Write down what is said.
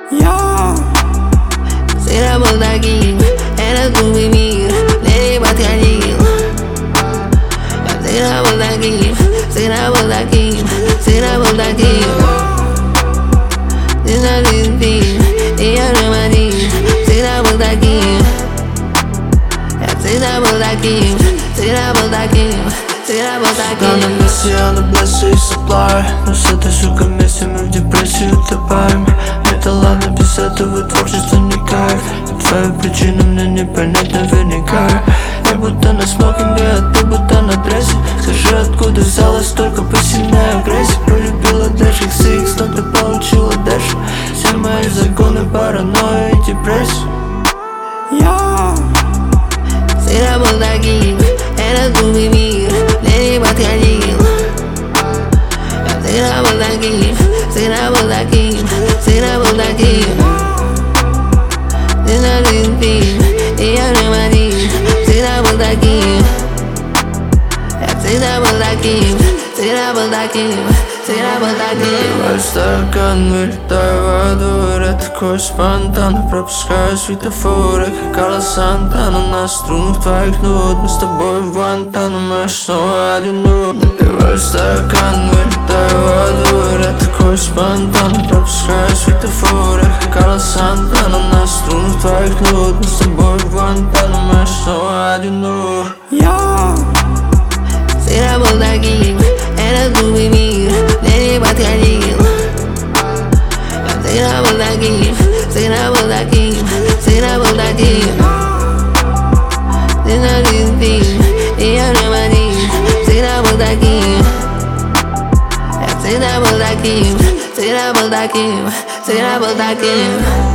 Я всегда был таким, этот глупый мир мне не подходил. Я всегда был таким, всегда был таким, всегда был таким. Ты на жизнь фильм, и я не один, всегда был таким. Я всегда был таким, всегда был таким, всегда был таким. На месте я на блессе и supply, но с этой сукой вместе мы в депрессию утопаем. Это ладно, без этого творчество не кайф. Твою причину мне не понять наверняка. Я будто на смокинге, а ты будто на дрессе. Скажи, откуда взялась столько пассивной агрессии? Пролюбила Dash XX, но ты получила Dash. Все мои законы, паранойя и депрессия. Я всегда был таким, этот глупый мир мне не подходил. Я всегда был таким, всегда был таким, всегда был таким. Ты на жизнь фильм, и я не один, всегда был таким. Я всегда был таким, всегда был таким, всегда был таким. Открываю стакан, вылетаю во двор. Я такой спонтанно пропускаю светофоры, как Карлос Сантана. На струнах твоих нот мы с тобой в Гуантанамо, снова одиноко. Открываю стакан, вылетаю во двор. Я такой спонтанно пропускаю светофоры, как Карлос Сантана. На струнах твоих нот мы с тобой в Гуантанамо, снова одиноко. Я всегда был таким, этот глупый мир мне не подходил. Я всегда был таким, всегда был таким, всегда был таким. Ты на жизнь фильм, и я не один, всегда был таким. Я всегда был таким, всегда был таким, всегда был таким.